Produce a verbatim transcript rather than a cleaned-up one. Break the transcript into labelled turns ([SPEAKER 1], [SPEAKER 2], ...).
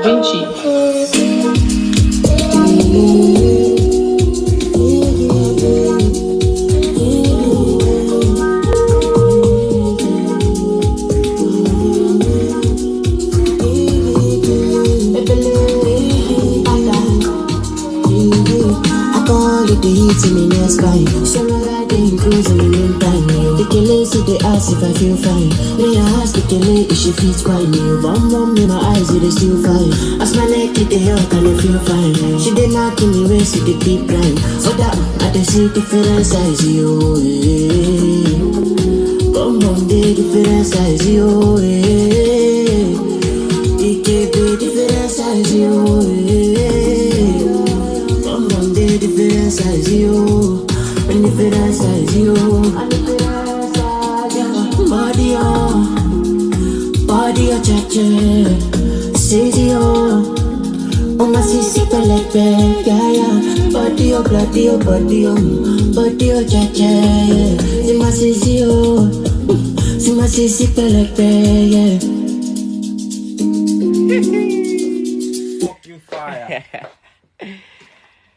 [SPEAKER 1] Vinci.
[SPEAKER 2] The heat in me next fine. Summer riding cruise in the meantime. The killer see the ask if I feel fine. When I ask the killer if she feels quite new. One mom in my eyes with the still fine. As my neck hit the hill can I feel fine. She did not give me waist with the deep line. For that I just see different size you. Come on, the different size you. It can be different size you. Different size you, and different size you, body on, body on, cha-cha, says you, oh my sissy pelek, yeah yeah, body on, body on, body on, body on, cha-cha, yeah, see my sissy, see my sissy pelek, yeah.
[SPEAKER 3] Fucking fire.